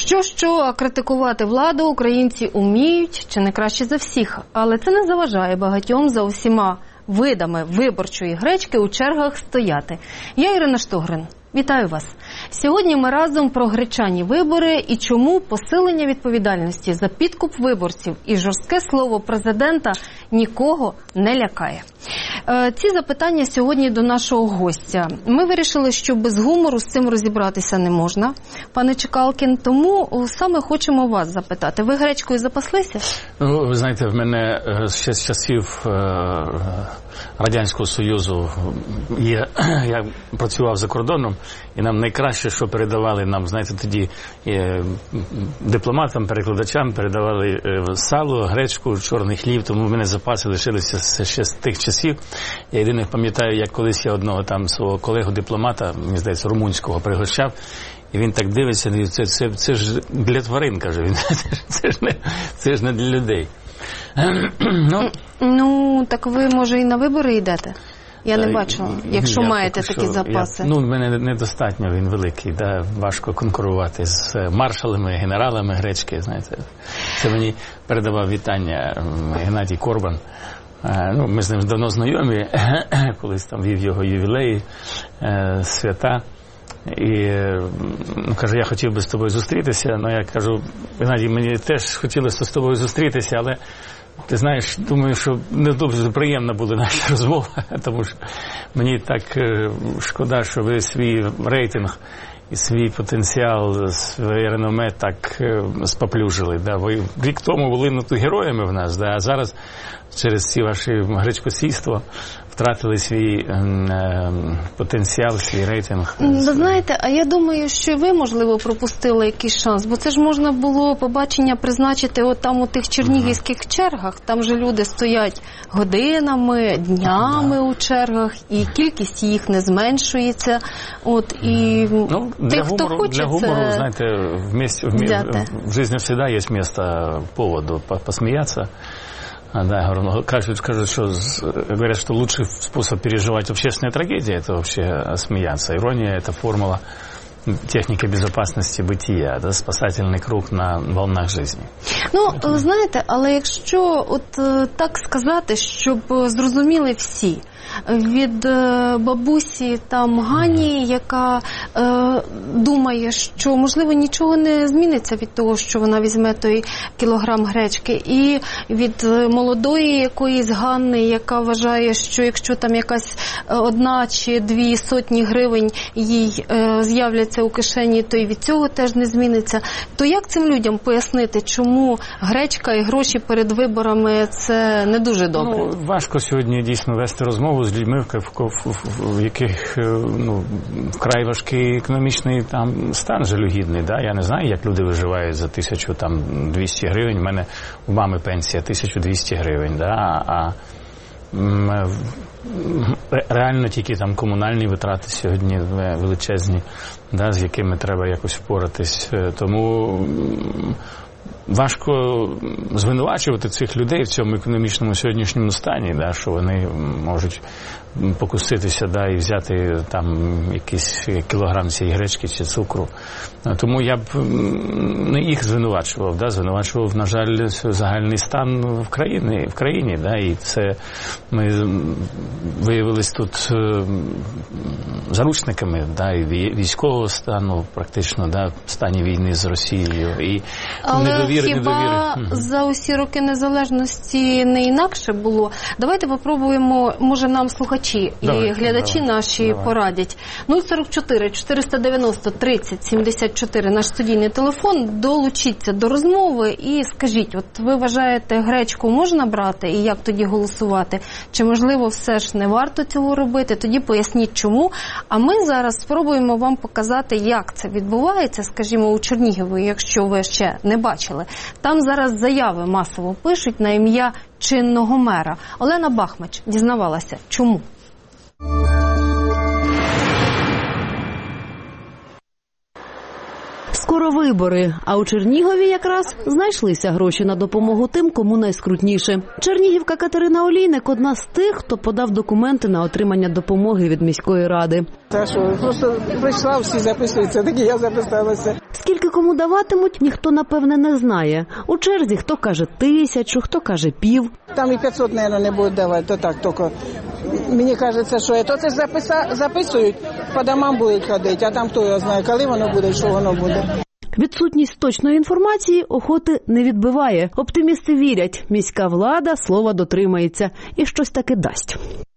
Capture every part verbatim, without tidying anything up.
Що-що, а критикувати владу українці уміють, чи не краще за всіх. Але це не заважає багатьом за усіма видами виборчої гречки у чергах стояти. Я Ірина Штогрин. Вітаю вас. Сьогодні ми разом про гречані вибори і чому посилення відповідальності за підкуп виборців і жорстке слово президента нікого не лякає. Ці запитання сьогодні до нашого гостя. Ми вирішили, що без гумору з цим розібратися не можна, пане Чекалкін, тому саме хочемо вас запитати. Ви гречкою запаслися? Ну, ви знаєте, в мене ще з часів Радянського Союзу я, я працював за кордоном, і нам найкраще, що передавали нам, знаєте, тоді дипломатам, перекладачам передавали сало, гречку, чорний хліб, тому в мене запаси лишилися ще з тих часів. Я єдине пам'ятаю, як колись я одного там свого колегу-дипломата, мені здається, румунського, пригощав, і він так дивиться, це, це, це ж для тварин, каже він, це, це, ж не, це ж не для людей. Ну, ну, так ви, може, і на вибори йдете? Я не бачу, якщо я маєте такі що, запаси. Я, ну, в мене недостатньо, він великий, да, важко конкурувати з маршалами, генералами гречки, знаєте. Це мені передавав вітання Геннадій Корбан. Ну, ми з ним давно знайомі, колись там вів його ювілеї, свята. І ну, каже, я хотів би з тобою зустрітися, але я кажу, Геннадій, мені теж хотілося з тобою зустрітися, але ти знаєш, думаю, що не дуже приємна була наша розмова, тому що мені так шкода, що ви свій рейтинг і свій потенціал, своє реноме так споплюжили. Да? Ви рік тому були ну, героями в нас, да? А зараз через ці ваші гречкосійства втратили свій е, потенціал, свій рейтинг. Ви знаєте, а я думаю, що ви, можливо, пропустили якийсь шанс, бо це ж можна було побачення призначити от там у тих чернігівських uh-huh. чергах, там же люди стоять годинами, днями uh-huh. у чергах, і кількість їх не зменшується. От, і ну, тих, для хто гумору, хоче, для гумору, це... знаєте, в, місті, в, в, в жизни всегда есть место поводу посмеяться. А, да, кажут, кажут, что, говорят, что лучший способ переживать общественные трагедии – это вообще смеяться. Ирония – это формула техники безопасности бытия, да, спасательный круг на волнах жизни. Ну, знаєте, але якщо от так сказати, щоб зрозуміли всі, від бабусі там Гані, яка е, думає, що, можливо, нічого не зміниться від того, що вона візьме той кілограм гречки, і від молодої якоїсь Ганни, яка вважає, що якщо там якась одна чи дві сотні гривень їй е, з'являться у кишені, то і від цього теж не зміниться. То як цим людям пояснити, чому гречка і гроші перед виборами – це не дуже добре? Ну, важко сьогодні дійсно вести розмову з людьми, в, в, в, в яких ну, вкрай важкий економічний там стан жалюгідний. Да? Я не знаю, як люди виживають за тисячу двісті гривень. У мене у мами пенсія тисяча двісті гривень. Да? А м, реально тільки там комунальні витрати сьогодні величезні, да, з якими треба якось впоратись. Тому важко звинувачувати цих людей в цьому економічному сьогоднішньому стані, да, що вони можуть покуситися, да, і взяти там якийсь кілограм цієї гречки чи цукру. Тому я б не їх звинувачував, да, звинувачував, на жаль, загальний стан в країні, в країні, да, і це ми виявились тут заручниками, да, і військового стану, практично, да, в стані війни з Росією. І але недовіри, хіба недовіри. За усі роки незалежності не інакше було? Давайте попробуємо, може нам слухачі давай, і глядачі давай, наші давай. порадять. нуль сорок чотири чотириста дев'яносто тридцять сімдесят чотири наш студійний телефон. Долучіться до розмови і скажіть, от ви вважаєте, гречку можна брати і як тоді голосувати? Чи можливо все ж не варто цього робити? Тоді поясніть чому. А ми зараз спробуємо вам показати, як це відбувається, скажімо, у Чернігові, якщо ви ще не бачили. Там зараз заяви масово пишуть на ім'я чинного мера. Олена Бахмач дізнавалася, чому. Скоро Скоро вибори, а у Чернігові якраз знайшлися гроші на допомогу тим, кому найскрутніше. Чернігівка Катерина Олійник – одна з тих, хто подав документи на отримання допомоги від міської ради. Та що, просто прийшла, всі записуються, так і я записалася. Скільки кому даватимуть, ніхто, напевне, не знає. У черзі хто каже тисячу, хто каже пів. Там і п'ятсот, мабуть, не будуть давати, то так тільки. Мені кажеться, що то це записа, записують, по домам будуть ходити, а там хто його знає, коли воно буде, що воно буде. Відсутність точної інформації охоти не відбиває. Оптимісти вірять, міська влада слова дотримається і щось таки дасть.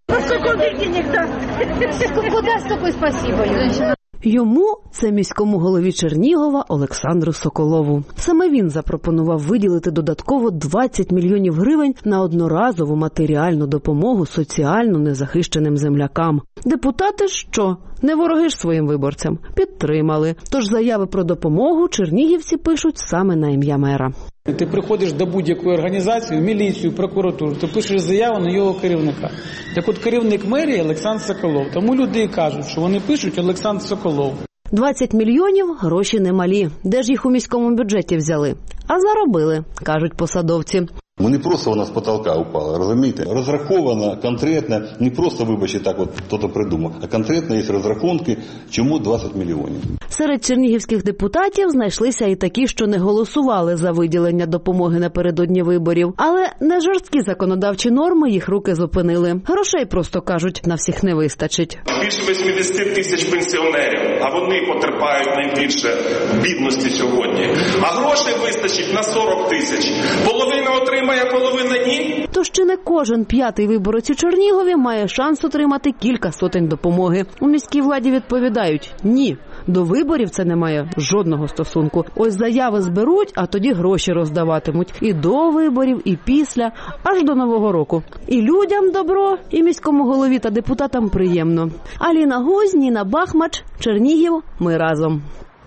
Йому – це міському голові Чернігова Олександру Соколову. Саме він запропонував виділити додатково двадцять мільйонів гривень на одноразову матеріальну допомогу соціально незахищеним землякам. Депутати що? Не вороги ж своїм виборцям. Підтримали. Тож заяви про допомогу чернігівці пишуть саме на ім'я мера. Ти приходиш до будь-якої організації, в міліцію, прокуратуру, ти пишеш заяву на його керівника. Так от керівник мерії Олександр Соколов. Тому люди і кажуть, що вони пишуть Олександр Соколов. двадцять мільйонів – гроші немалі. Де ж їх у міському бюджеті взяли? А заробили, кажуть посадовці. Вони просто у нас з потолка упали, розумієте? Розраховано конкретно, не просто, вибачте, так от хтось придумав, а конкретно є розрахунки, чому двадцять мільйонів. Серед чернігівських депутатів знайшлися і такі, що не голосували за виділення допомоги напередодні виборів. Але не жорсткі законодавчі норми їх руки зупинили. Грошей, просто кажуть, на всіх не вистачить. Більше вісімдесят тисяч пенсіонерів, а вони потерпають найбільше в бідності сьогодні. А грошей вистачить на сорок тисяч. Половина отримає, половина ні. Тож чи не кожен п'ятий виборець у Чернігові має шанс отримати кілька сотень допомоги. У міській владі відповідають – ні. До виборів це не має жодного стосунку. Ось заяви зберуть, а тоді гроші роздаватимуть. І до виборів, і після, аж до Нового року. І людям добро, і міському голові та депутатам приємно. Аліна Гузь, Ніна Бахмач, Чернігів, ми разом.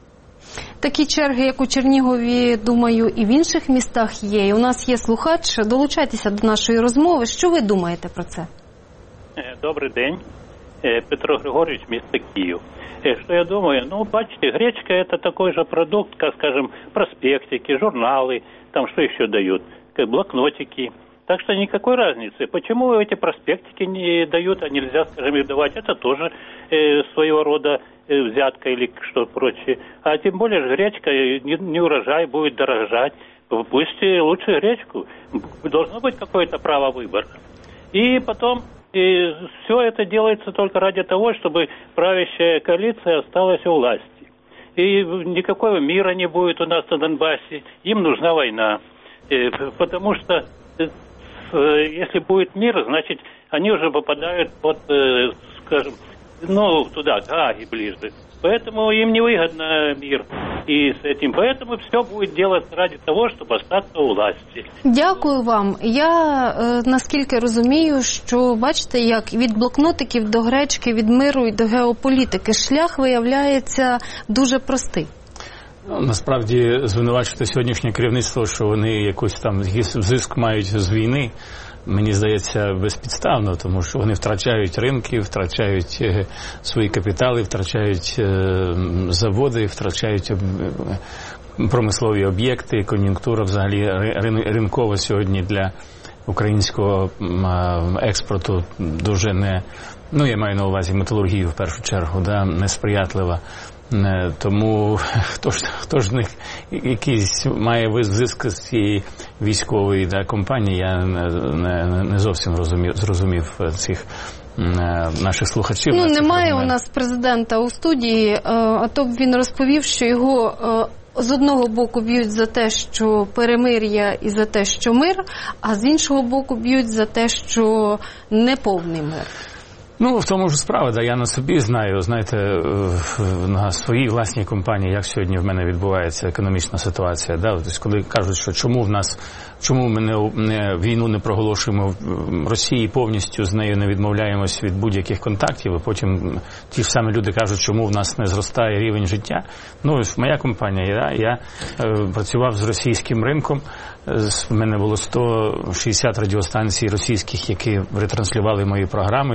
Такі черги, як у Чернігові, думаю, і в інших містах є. І у нас є слухач. Долучайтеся до нашої розмови. Що ви думаєте про це? Добрий день. Петро Григорьевич, місто Київ. Что я думаю? Ну, бачите, гречка – это такой же продукт, как, скажем, проспектики, журналы, там что еще дают, как блокнотики. Так что никакой разницы. Почему эти проспектики не дают, а нельзя, скажем, их давать? Это тоже э, своего рода э, взятка или что прочее. А тем более гречка, не, не урожай будет дорожать. Пусть лучше гречку. Должно быть какое-то право выбора. И потом... И все это делается только ради того, чтобы правящая коалиция осталась у власти. И никакого мира не будет у нас на Донбассе. Им нужна война. Потому что если будет мир, значит, они уже попадают под, скажем, ну, туда, к Гааге ближе. Поэтому им невыгодно мир. И с этим. Поэтому все будет делаться ради того, чтобы остаться у власти. Дякую вам. Я е, наскільки розумію, що бачите, як від блокнотиків до гречки, від миру і до геополітики шлях виявляється дуже простий. Насправді звинувачувати сьогоднішнє керівництво, що вони якийсь там зиск мають з війни, мені здається, безпідставно, тому що вони втрачають ринки, втрачають свої капітали, втрачають заводи, втрачають промислові об'єкти, кон'юнктура взагалі ринкова сьогодні для українського експорту дуже не, ну я маю на увазі металургію в першу чергу, да, несприятлива. Тому хто ж, хто ж них якийсь має зиск з цієї військової да, компанії, я не, не, не зовсім розумів, зрозумів цих наших слухачів. Ну, немає у нас президента у студії, а то б він розповів, що його з одного боку б'ють за те, що перемир'я і за те, що мир, а з іншого боку б'ють за те, що неповний мир. Ну, в тому ж справа, да, я на собі знаю, знаєте, на своїй власній компанії, як сьогодні в мене відбувається економічна ситуація, да, тобто, коли кажуть, що чому в нас, чому ми не, не, війну не проголошуємо в Росії повністю, з нею не відмовляємось від будь-яких контактів, і потім ті ж самі люди кажуть, чому в нас не зростає рівень життя. Ну, моя компанія, я, я е, працював з російським ринком, в мене було сто шістдесят радіостанцій російських, які ретранслювали мої програми, замовлення,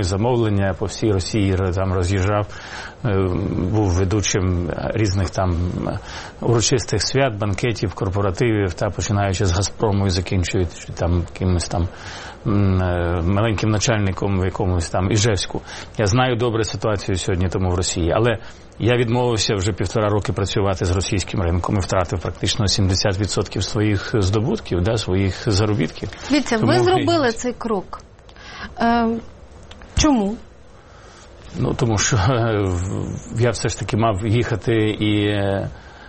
висловлення по всій Росії, там роз'їжджав, був ведучим різних там урочистих свят, банкетів, корпоративів, та починаючи з «Газпрому» і закінчуючи там якимось там маленьким начальником в якомусь там Іжевську. Я знаю добре ситуацію сьогодні тому в Росії, але я відмовився вже півтора роки працювати з російським ринком і втратив практично сімдесят відсотків своїх здобутків, да, своїх заробітків. Дивіться, ви зробили і... цей крок. Е, чому? Ну, тому що я все ж таки мав їхати і е,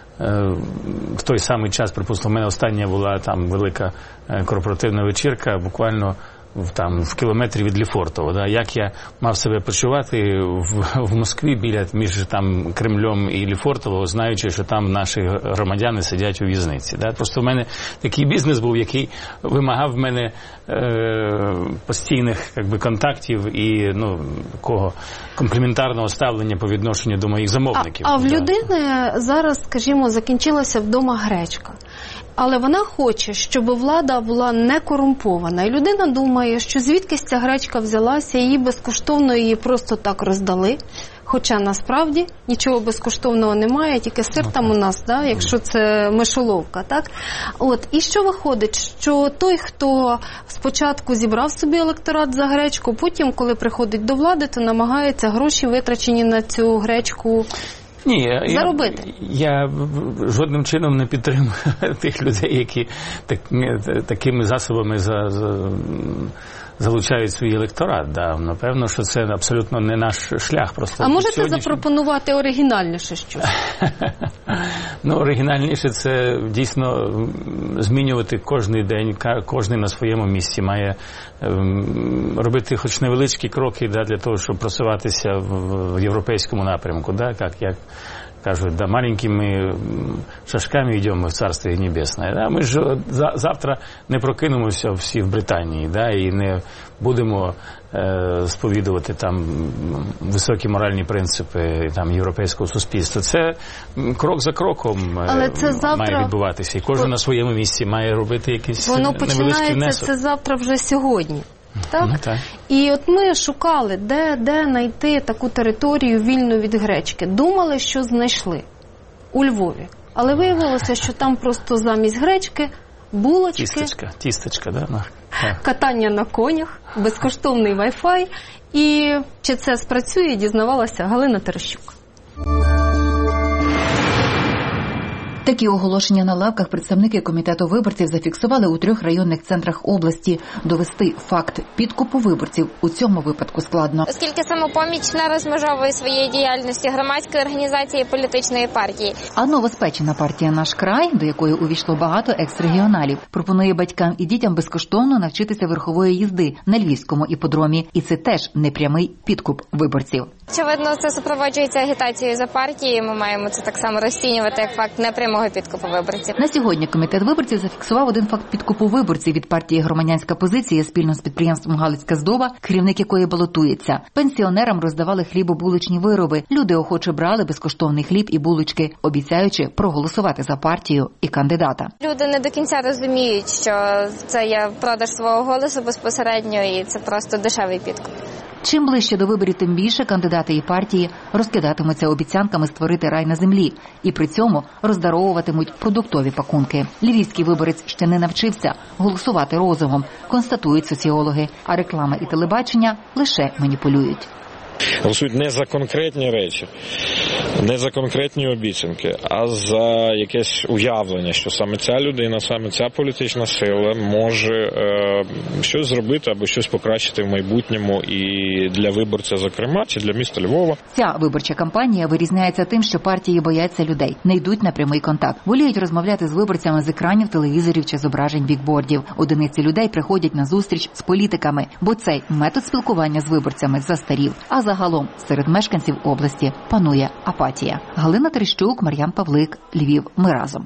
в той самий час, припустимо, в мене остання була там велика корпоративна вечірка, буквально в, там, в кілометрі від Лефортово. Да? Як я мав себе почувати в, в Москві біля між там Кремлем і Лефортово, знаючи, що там наші громадяни сидять у в'язниці. Да? Просто в мене такий бізнес був, який вимагав в мене е, постійних як би, контактів і ну, такого компліментарного ставлення по відношенню до моїх замовників. А, а в да. людини зараз, скажімо, закінчилася вдома гречка. Але вона хоче, щоб влада була не корумпована. І людина думає, що звідкись ця гречка взялася, її безкоштовно її просто так роздали. Хоча насправді нічого безкоштовного немає, тільки сир там у нас, да, якщо це мишоловка. Так? От. І що виходить? Що той, хто спочатку зібрав собі електорат за гречку, потім, коли приходить до влади, то намагається гроші, витрачені на цю гречку, Ні, заробити. Я, я жодним чином не підтримую тих людей, які так, такими засобами за, за, залучають свій електорат. Да. Напевно, що це абсолютно не наш шлях. Просто а можете сьогодні... запропонувати оригінальніше щось? Ну, оригінальніше це дійсно змінювати кожний день, кожен на своєму місці має робити хоч невеличкі кроки, да, для того, щоб просуватися в, в європейському напрямку, да, як, як кажуть, да, маленькими шажками йдемо в Царстві Небесне. Да. Ми ж за, завтра не прокинемося всі в Британії, да, і не будемо е, сповідувати там високі моральні принципи там, європейського суспільства. Це крок за кроком Але це завтра... має відбуватися. І кожен Бо... на своєму місці має робити якийсь Воно невеличкий внесок. Воно починається це завтра вже сьогодні. Так? Ну, так. І от ми шукали, де, де знайти таку територію вільну від гречки. Думали, що знайшли у Львові. Але виявилося, що там просто замість гречки булочки, тістечка, тістечка, да? Ну, катання на конях, безкоштовний вай-фай. І чи це спрацює, дізнавалася Галина Терещук. Такі оголошення на лавках представники комітету виборців зафіксували у трьох районних центрах області. Довести факт підкупу виборців у цьому випадку складно. Оскільки «Самопоміч» не розмежовує своєї діяльності громадської організації політичної партії. А новоспечена партія «Наш край», до якої увійшло багато екс-регіоналів, пропонує батькам і дітям безкоштовно навчитися верхової їзди на львівському іпподромі. І це теж непрямий підкуп виборців. Очевидно, це супроводжується агітацією за партії. Ми маємо це так само розцінювати як факт непрямого підкупу виборців. На сьогодні комітет виборців зафіксував один факт підкупу виборців від партії «Громадянська позиція» спільно з підприємством «Галицька здоба», керівник якої балотується. Пенсіонерам роздавали хлібобулочні вироби. Люди охоче брали безкоштовний хліб і булочки, обіцяючи проголосувати за партію і кандидата. Люди не до кінця розуміють, що це є продаж свого голосу безпосередньо і це просто дешевий підкуп. Чим ближче до виборів, тим більше кандидати і партії розкидатимуться обіцянками створити рай на землі і при цьому роздаровуватимуть продуктові пакунки. Львівський виборець ще не навчився голосувати розумом, констатують соціологи, а реклама і телебачення лише маніпулюють. Голосують не за конкретні речі, не за конкретні обіцянки, а за якесь уявлення, що саме ця людина, саме ця політична сила може е, щось зробити або щось покращити в майбутньому і для виборця, зокрема, чи для міста Львова. Ця виборча кампанія вирізняється тим, що партії бояться людей, не йдуть на прямий контакт. Воліють розмовляти з виборцями з екранів, телевізорів чи зображень бікбордів. Одиниці людей приходять на зустріч з політиками, бо цей метод спілкування з виборцями застарів. А загалом серед мешканців області панує апатія. Галина Терещук, Мар'ян Павлик, Львів. Ми разом.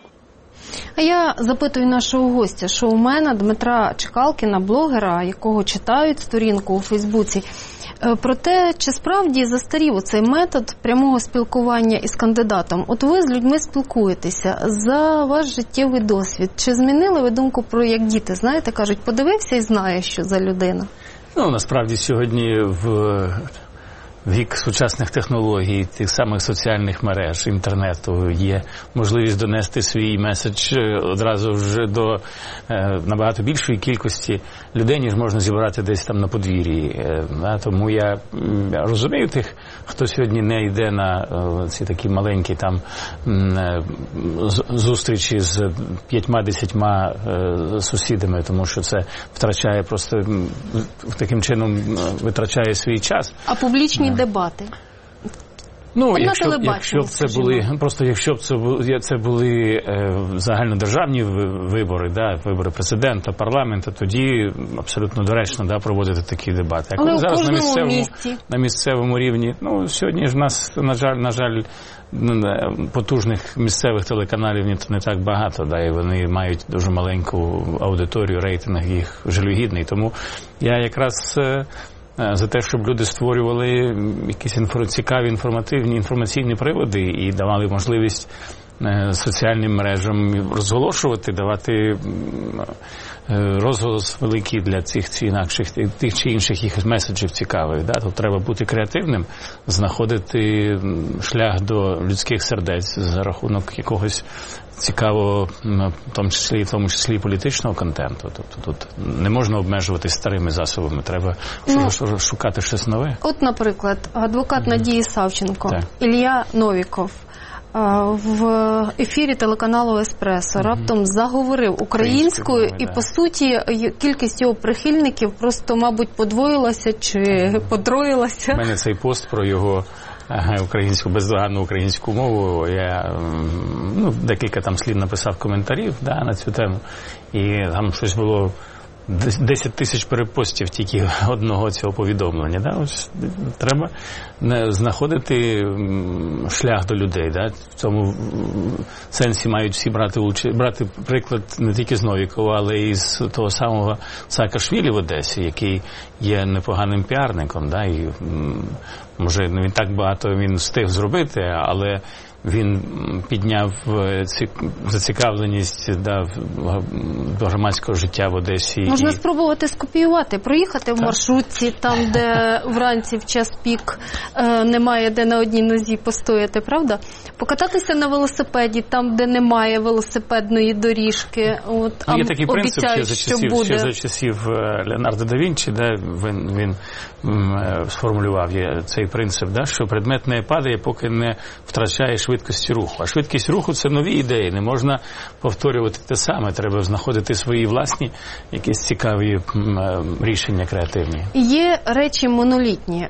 А я запитую нашого гостя, що у мене Дмитра Чекалкіна, блогера, якого читають сторінку у Фейсбуці, про те, чи справді застарів оцей метод прямого спілкування із кандидатом. От ви з людьми спілкуєтеся. За ваш життєвий досвід, чи змінили ви думку про, як діти, знаєте, кажуть, подивився і знає, що за людина? Ну, насправді, сьогодні в вік сучасних технологій, тих самих соціальних мереж, інтернету, є можливість донести свій меседж одразу вже до е, набагато більшої кількості людей, ніж можна зібрати десь там на подвір'ї. Е, да, тому я, я розумію тих, хто сьогодні не йде на е, ці такі маленькі там е, зустрічі з п'ятьма-десятьма е, сусідами, тому що це втрачає просто, таким чином витрачає свій час. А публічні дебати? Ну, якщо, якщо б це були, просто якщо б це були, це були е, загальнодержавні вибори, да, вибори президента, парламенту, тоді абсолютно доречно, да, проводити такі дебати. А коли зараз на місцевому, на місцевому рівні, ну, сьогодні ж в нас, на жаль, на жаль, потужних місцевих телеканалів не, не так багато, да, і вони мають дуже маленьку аудиторію, рейтинг їх жалюгідний. Тому я якраз е, за те, щоб люди створювали якісь інфор... цікаві інформативні, інформаційні приводи і давали можливість соціальним мережам розголошувати, давати розголос великий для цих чи інакших, тих чи інших їх меседжів цікавих. Да? Тут треба бути креативним, знаходити шлях до людських сердець за рахунок якогось цікавого, в тому числі, в тому числі політичного контенту. Тобто тут не можна обмежуватись старими засобами, треба ну, шукати щось нове. От, наприклад, адвокат mm-hmm. Надії Савченко, так. Ілля Новіков в ефірі телеканалу «Еспресо» mm-hmm. раптом заговорив українською, і, да. по суті, кількість його прихильників просто, мабуть, подвоїлася чи mm-hmm. потроїлася. У мене цей пост про його українську, бездоганну українську мову, я ну, декілька там слів написав коментарів, да, на цю тему, і там щось було десять тисяч перепостів тільки одного цього повідомлення. Да? Ось, треба знаходити шлях до людей. Да? В цьому сенсі мають всі брати, брати приклад не тільки з Новікова, але і з того самого Саакашвілі в Одесі, який є непоганим піарником. Да? І, може, не він так багато він встиг зробити, але він підняв зацікавленість, да, до громадського життя в Одесі. Можна і... спробувати скопіювати, проїхати в так. маршрутці, там, де вранці в час пік е, немає де на одній нозі постояти, правда? Покататися на велосипеді, там, де немає велосипедної доріжки. От, ну, є такий принцип, ще за часів, ще за часів Леонардо да Вінчі, да, він, він м, сформулював цей принцип, да, що предмет не падає, поки не втрачає швидкості руху. А швидкість руху – це нові ідеї. Не можна повторювати те саме. Треба знаходити свої власні якісь цікаві рішення креативні. Є речі монолітні.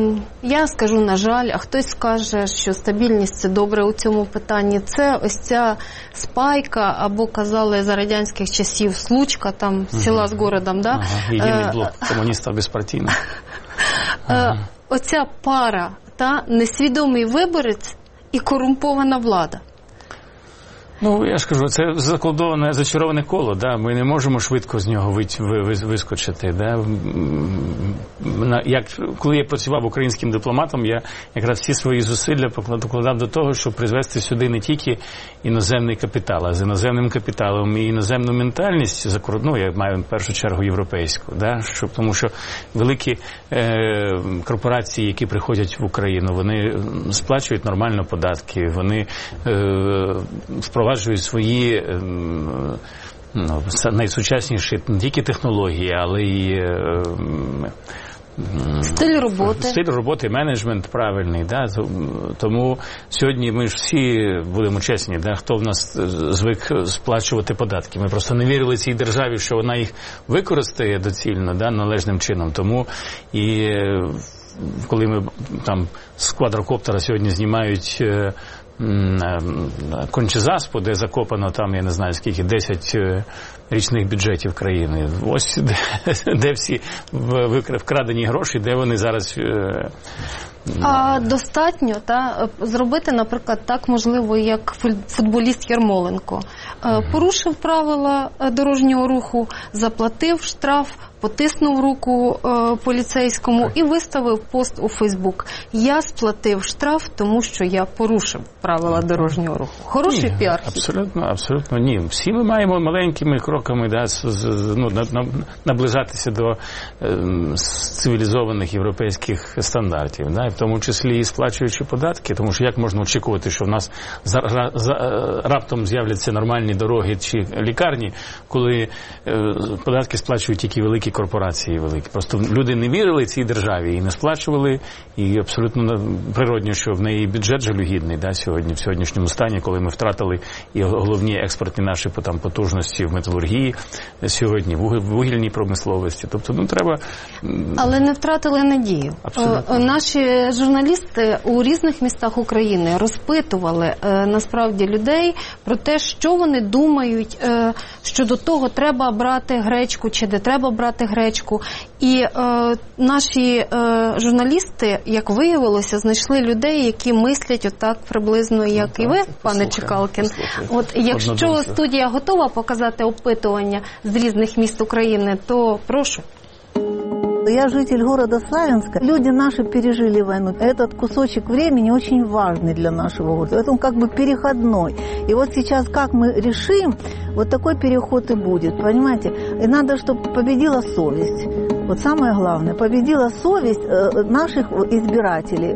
Я скажу, на жаль, а хтось скаже, що стабільність – це добре у цьому питанні. Це ось ця спайка, або казали за радянських часів случка, там села угу. з городом. Да? Ага. Єдиний блок комуністів безпартійних. Ага. Оця пара, та несвідомий виборець і корумпована влада. Ну, я ж кажу, це заколдоване, зачароване коло, да? Ми не можемо швидко з нього вискочити. Да? Як, коли я працював українським дипломатом, я якраз всі свої зусилля покладав до того, щоб призвести сюди не тільки іноземний капітал, а з іноземним капіталом і іноземну ментальність, ну, я маю в першу чергу європейську, да? Щоб, тому що великі е, корпорації, які приходять в Україну, вони сплачують нормально податки, вони е, впроваджують впроваджують свої ну, найсучасніші не тільки технології, але й стиль роботи. Стиль роботи, менеджмент правильний. Да? Тому сьогодні ми ж всі будемо чесні, да? Хто в нас звик сплачувати податки. Ми просто не вірили цій державі, що вона їх використає доцільно, да? Належним чином. Тому і коли ми там з квадрокоптера сьогодні знімають Кончезаспу, де закопано там, я не знаю скільки, десять річних бюджетів країни. Ось де, де всі вкрадені гроші, де вони зараз А достатньо та, зробити, наприклад, так, можливо, як футболіст Ярмоленко. Порушив правила дорожнього руху, заплатив штраф, потиснув руку е, поліцейському і виставив пост у Фейсбук. Я сплатив штраф, тому що я порушив правила дорожнього руху. Хороший ні, піар. Абсолютно, абсолютно ні. Всі ми маємо маленькими кроками да, з, з, ну, на, на, наближатися до е, цивілізованих європейських стандартів, да, в тому числі і сплачуючи податки, тому що як можна очікувати, що в нас за, за, раптом з'являться нормальні дороги чи лікарні, коли е, податки сплачують тільки великі корпорації великі. Просто люди не вірили цій державі і не сплачували, і абсолютно природно, що в неї бюджет жалюгідний, да, сьогодні, в сьогоднішньому стані, коли ми втратили і головні експортні наші там, потужності в металургії сьогодні, в вугільній промисловості. Тобто, ну, треба... Але не втратили надію. Абсолютно. Наші журналісти у різних містах України розпитували насправді людей про те, що вони думають щодо того, треба брати гречку чи не треба брати гречку. І е, наші е, журналісти, як виявилося, знайшли людей, які мислять отак приблизно, як ну, і ви, пане Чекалкін. От якщо студія готова показати опитування з різних міст України, то прошу. Я житель города Славянска. Люди наши пережили войну. Этот кусочек времени очень важный для нашего города. Это он как бы переходной. И вот сейчас как мы решим, вот такой переход и будет, понимаете? И надо, чтобы победила совесть. Вот самое главное, победила совесть наших избирателей.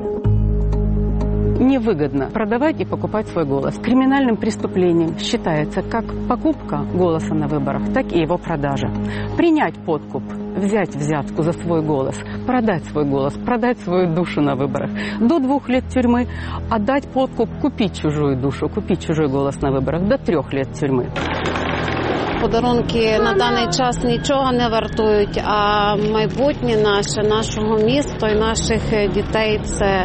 Невыгодно продавать и покупать свой голос. Криминальным преступлением считается как покупка голоса на выборах, так и его продажа. Принять подкуп, взять взятку за свой голос, продать свой голос, продать свою душу на выборах. До двух лет тюрьмы, отдать подкуп, купить чужую душу, купить чужой голос на выборах. До трех лет тюрьмы. Подарунки на даний час нічого не вартують, а майбутнє наше, нашого міста і наших дітей – це,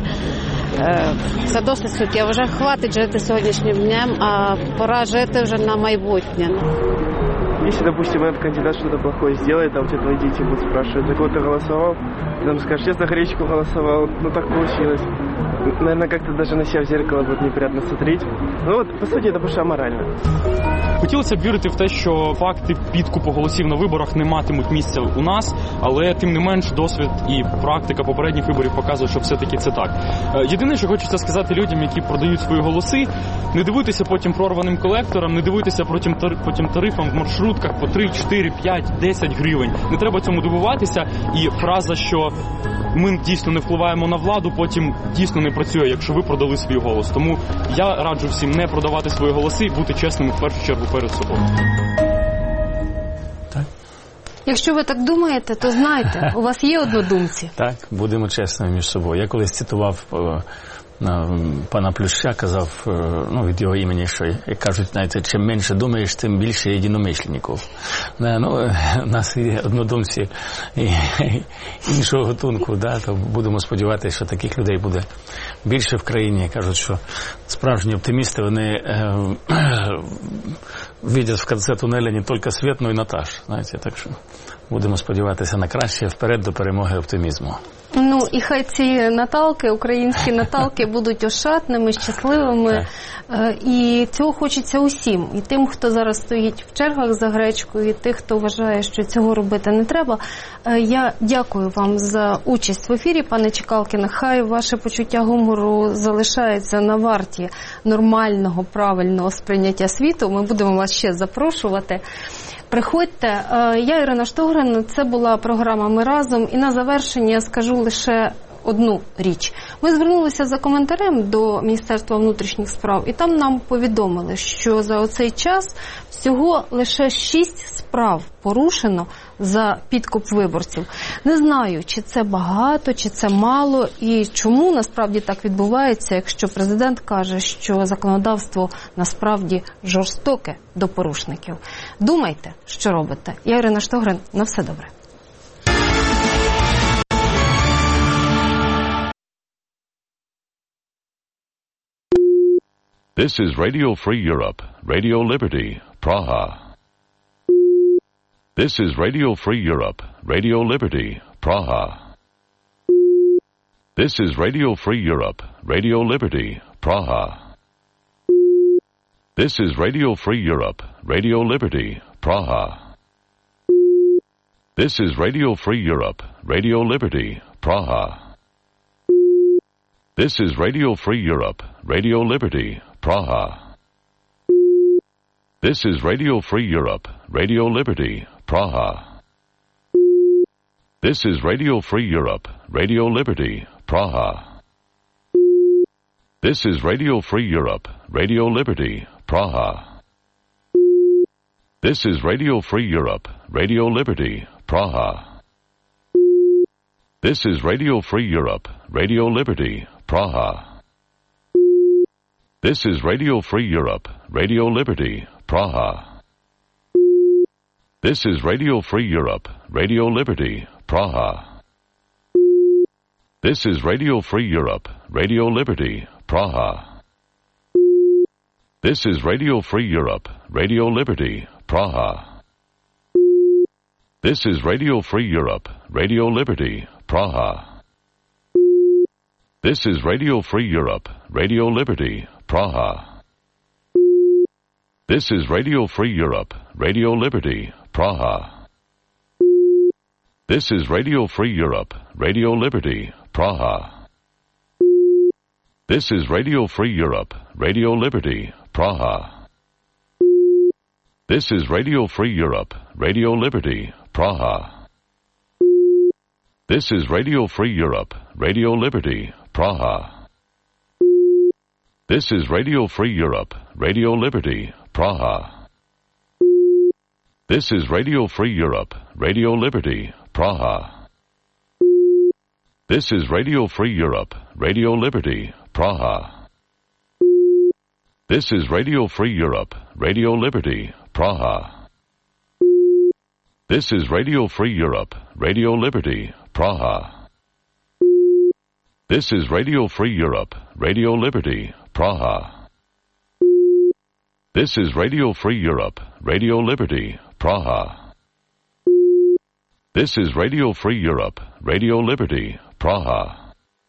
це досить суттєво. Вже хватить жити сьогоднішнім днем, а пора жити вже на майбутнє. Если, допустим, этот кандидат что-то плохое сделает, а у тебя твои дети будут спрашивать, за кого ты голосовал, ты там скажешь, я за гречку голосовал, ну так получилось. Наверное, как-то даже на себя в зеркало будет неприятно смотреть. Ну вот, по суті, це просто аморально. Хотілося б вірити в те, що факти підкупу голосів на виборах не матимуть місця у нас, але тим не менш досвід і практика попередніх виборів показує, що все-таки це так. Єдине, що хочеться сказати людям, які продають свої голоси, не дивуйтеся потім прорваним колекторам, не дивуйтеся потім, потім тарифам в маршрутках по три, чотири, п'ять, десять гривень. Не треба цьому дивуватися, і фраза, що ми дійсно не впливаємо на владу, потім дійсно не працює, якщо ви продали свій голос. Тому я раджу всім не продавати свої голоси, бути чесними в першу чергу перед собою. Так. Якщо ви так думаєте, то знайте, у вас є однодумці. Так, будемо чесними між собою. Я колись цитував пана Плюща, казав, ну, від його імені, що, як кажуть, знаєте, чим менше думаєш, тим більше єдиномишленників. Ну, у нас є однодумці іншого гатунку, да, то будемо сподіватися, що таких людей буде більше в країні. Кажуть, що справжні оптимісти, вони видять в кінці тунеля не тільки світ, но й Наташ. Знаєте, так що будемо сподіватися на краще, вперед до перемоги оптимізму. Ну, і хай ці Наталки, українські Наталки, будуть ошатними, щасливими. І цього хочеться усім. І тим, хто зараз стоїть в чергах за гречкою, і тих, хто вважає, що цього робити не треба. Я дякую вам за участь в ефірі, пане Чекалкін. Хай ваше почуття гумору залишається на варті нормального, правильного сприйняття світу. Ми будемо вас ще запрошувати. Приходьте. Я Ірина Штогрин, це була програма «Ми разом». І на завершення я скажу лише одну річ. Ми звернулися за коментарем до Міністерства внутрішніх справ, і там нам повідомили, що за оцей час всього лише шість справ порушено за підкуп виборців. Не знаю, чи це багато, чи це мало, і чому насправді так відбувається, якщо президент каже, що законодавство насправді жорстоке до порушників. Думайте, що робите. Я Ірина Штогрин. На все добре. This is Radio Free Europe, Radio Liberty, Praha. This is Radio Free Europe, Radio Liberty, Praha. This is Radio Free Europe, Radio Liberty, Praha. This is Radio Free Europe, Radio Liberty, Praha. This is Radio Free Europe, Radio Liberty, Praha. This is Radio Free Europe, Radio Liberty, Praha. This is Radio Free Europe, Radio Liberty, Praha. This is Radio Free Europe, Radio Liberty, Praha. This is Radio Free Europe, Radio Liberty, Praha. This is Radio Free Europe, Radio Liberty, Praha. This is Radio Free Europe, Radio Liberty, Praha. This is Radio Free Europe, Radio Liberty, Praha. This is Radio Free Europe, Radio Liberty, Praha. This is Radio Free Europe, Radio Liberty, Praha. This is Radio Free Europe, Radio Liberty, Praha. This is Radio Free Europe, Radio Liberty, Praha. This is Radio Free Europe, Radio Liberty, Praha. This is Radio Free Europe, Radio Liberty, Praha. This is Radio Free Europe, Radio Liberty, Praha. This is Radio Free Europe, Radio Liberty, Praha. This is Radio Free Europe, Radio Liberty, Praha. This is Radio Free Europe, Radio Liberty, Praha. This is Radio Free Europe, Radio Liberty, Praha. This is Radio Free Europe, Radio Liberty, Praha. This is Radio Free Europe, Radio Liberty, Praha. This is Radio Free Europe, Radio Liberty, Praha. This is Radio Free Europe, Radio Liberty, Praha. This is Radio Free Europe, Radio Liberty, Praha. This is Radio Free Europe, Radio Liberty, Praha. This is Radio Free Europe, Radio Liberty, Praha.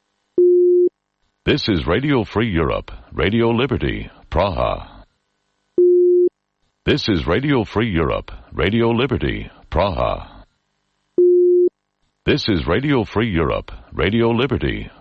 This is Radio Free Europe, Radio Liberty, Praha. This is Radio Free Europe, Radio Liberty, Praha. This is Radio Free Europe, Radio Liberty,